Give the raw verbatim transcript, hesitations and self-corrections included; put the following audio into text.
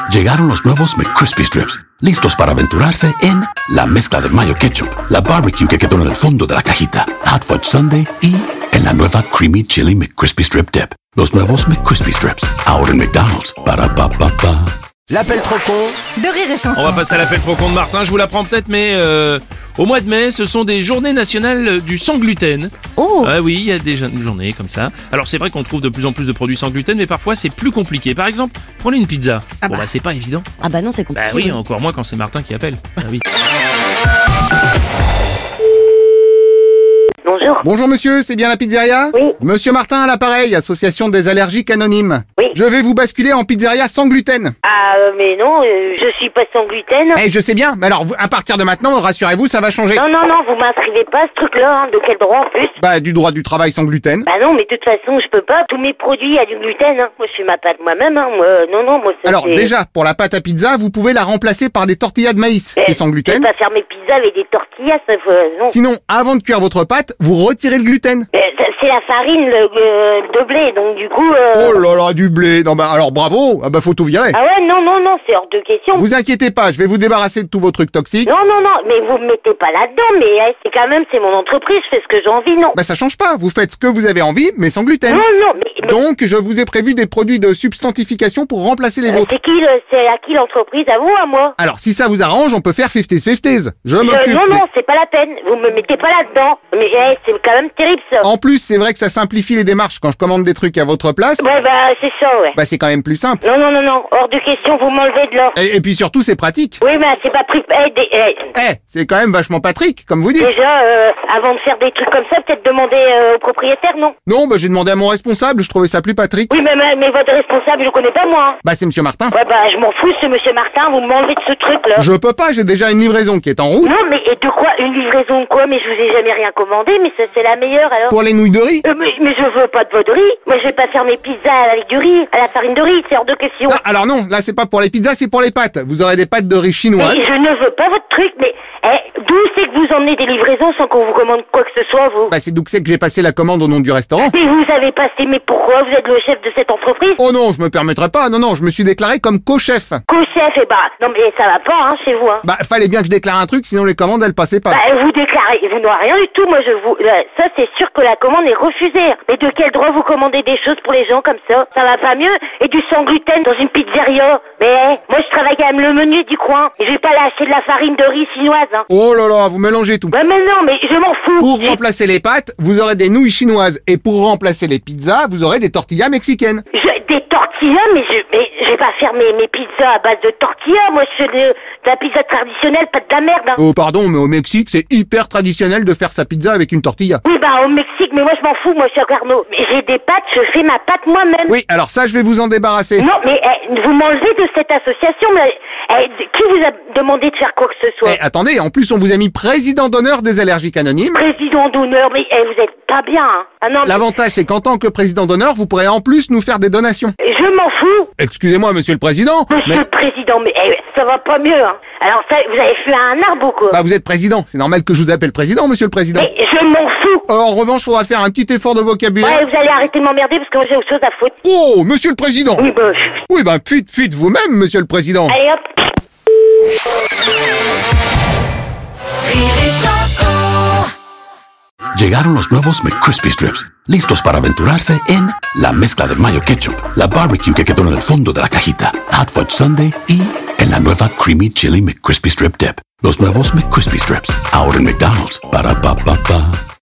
Llegaron los nuevos McCrispy Strips, listos para aventurarse en la mezcla de mayo ketchup, la barbecue que quedó en el fondo de la cajita, Hot Fudge Sundae y en la nueva Creamy Chili McCrispy Strip Dip. Los nuevos McCrispy Strips, ahora en McDonald's. Para pa pa pa. L'appel trop con de Rire et Chanson. On va passer à l'appel trop con de Martin, je vous l'apprends peut-être, mais euh, au mois de mai, ce sont des journées nationales du sans gluten. Oh. Ah oui, il y a des journées comme ça. Alors c'est vrai qu'on trouve de plus en plus de produits sans gluten, mais parfois c'est plus compliqué. Par exemple, prenez une pizza. Ah bon bah. bah c'est pas évident. Ah bah non, c'est compliqué. Bah oui, encore moins quand c'est Martin qui appelle. Ah oui. Bonjour. Bonjour monsieur, c'est bien la pizzeria? Oui. Monsieur Martin à l'appareil, association des allergiques anonymes. Oui. Je vais vous basculer en pizzeria sans gluten. Ah, euh, mais non, euh, je suis pas sans gluten. Eh, je sais bien, mais alors vous- à partir de maintenant, rassurez-vous, ça va changer. Non, non, non, vous m'inscrivez pas à ce truc-là, hein. De quel droit en plus? Bah, du droit du travail sans gluten. Bah non, mais de toute façon, je peux pas. Tous mes produits, il y a du gluten, hein. Moi, je fais ma pâte moi-même, hein. Moi, non, non, moi, ça Alors c'est... déjà, pour la pâte à pizza, vous pouvez la remplacer par des tortillas de maïs. Eh, C'est sans Je gluten. vais pas faire mes pizzas avec des tortillas, ça, faut- non. Sinon, avant de cuire votre pâte, vous retirez le gluten. Eh, ça, c'est la farine le, euh, de blé, donc du coup... euh, Oh là là, du blé. Non bah alors bravo, ah bah faut tout virer. Ah ouais, non, non, non, c'est hors de question. Vous inquiétez pas, je vais vous débarrasser de tous vos trucs toxiques. Non, non, non, mais vous me mettez pas là-dedans, mais eh, c'est quand même, c'est mon entreprise, je fais ce que j'ai envie, non. Bah ça change pas, vous faites ce que vous avez envie, mais sans gluten. Non, non, mais... mais Donc, je vous ai prévu des produits de substantification pour remplacer les euh, vôtres. c'est qui, le, c'est à qui l'entreprise? À vous, à moi? Alors, si ça vous arrange, on peut faire cinquante cinquante. Je Je- m'occupe. non, des- non, c'est pas la peine. Vous me mettez pas là-dedans. Mais eh, c'est quand même terrible, ça. En plus, c'est vrai que ça simplifie les démarches quand je commande des trucs à votre place. Ouais, bah, c'est ça, ouais. Bah, c'est quand même plus simple. Non, non, non, non. Hors de question, vous m'enlevez de l'or. Et, et puis surtout, c'est pratique. Oui, mais c'est pas pris... Eh, des- eh, Eh, c'est quand même vachement Patrick, comme vous dites. déjà, euh, avant de faire des trucs comme ça, peut-être demander euh, au propriétaire, non? Non, bah, j'ai demandé à mon responsable, je trouvais ça plus Patrick. Oui, mais, mais, mais votre responsable, je le connais pas, moi. hein. Bah, c'est monsieur Martin. Ouais, bah, je m'en fous, ce monsieur Martin. Vous m'enlevez de ce truc-là. Je peux pas, j'ai déjà une livraison qui est en route. Non, mais et de quoi? Une livraison de quoi? Mais je vous ai jamais rien commandé, mais ça, c'est la meilleure, alors. Pour les nouilles de riz. Euh, mais, mais je veux pas de votre riz. Moi, je vais pas faire mes pizzas avec du riz, à la farine de riz, c'est hors de question. Ah, alors non, là, c'est pas pour les pizzas, c'est pour les pâtes. Vous aurez des pâtes de riz Mais chinoises. je ne veux pas votre truc, mais eh, d'où c'est que vous emmenez des livraisons sans qu'on vous commande quoi que ce soit, vous? Bah, c'est d'où que c'est que j'ai passé la commande au nom du restaurant. Mais vous avez passé, mais pourquoi? Vous êtes le chef de cette entreprise? Oh non, je me permettrai pas. Non, non, je me suis déclaré comme co-chef. Co-chef, eh bah, non mais ça va pas, hein, chez vous, hein. Bah, fallait bien que je déclare un truc, sinon les commandes, elles passaient pas. Bah, vous déclarez, vous n'avez rien du tout, moi je vous... là, ça c'est sûr que la commande est refusée. Mais de quel droit vous commandez des choses pour les gens comme ça? Ça va pas mieux? Et du sans gluten dans une pizzeria? Mais eh, moi je travaille quand même le menu du coin. Et je vais pas lâcher de la farine de riz chinoise, hein. Oh là là, vous mélangez tout. Bah mais non, mais je m'en fous. Pour remplacer les pâtes, vous aurez des nouilles chinoises. Et pour remplacer les pizzas, vous aurez des tortillas mexicaines. Je- des tortillas, mais je, mais je vais pas faire mes, mes pizzas à base de tortillas. Moi, je fais de, de la pizza traditionnelle, pas de la merde, hein. Oh pardon, mais au Mexique, c'est hyper traditionnel de faire sa pizza avec une tortilla. Oui, bah, au Mexique, mais moi, je m'en fous, moi, je suis à Carnot. Mais j'ai des pâtes, je fais ma pâte moi-même. Oui, alors ça, je vais vous en débarrasser. Non, mais eh, vous m'enlevez de cette association, mais eh, qui vous a demandé de faire quoi que ce soit? Eh, attendez, en plus, on vous a mis président d'honneur des allergiques anonymes. Président d'honneur, mais eh, vous êtes pas bien, hein. Ah non, mais L'avantage, c'est qu'en tant que président d'honneur, vous pourrez en plus nous faire des donations. je m'en fous. Excusez-moi, monsieur le président, Monsieur mais... le Président, mais eh, ça va pas mieux, hein. Alors, ça, vous avez fait un arbre ou quoi? Bah, vous êtes président, c'est normal que je vous appelle président, monsieur le président. Mais je m'en fous. Euh, en revanche, faudra faire un petit effort de vocabulaire. Ouais, vous allez arrêter de m'emmerder parce que moi, j'ai autre chose à foutre. Oh, monsieur le président. Oui, bah, je- Oui, ben, fuite, fuite vous-même, monsieur le président. allez hop. Llegaron los nuevos McCrispy Strips, listos para aventurarse en la mezcla de mayo ketchup, la barbecue que quedó en el fondo de la cajita, Hot Fudge Sundae y en la nueva Creamy Chili McCrispy Strip Dip. Los nuevos McCrispy Strips, ahora en McDonald's. Para pa pa pa.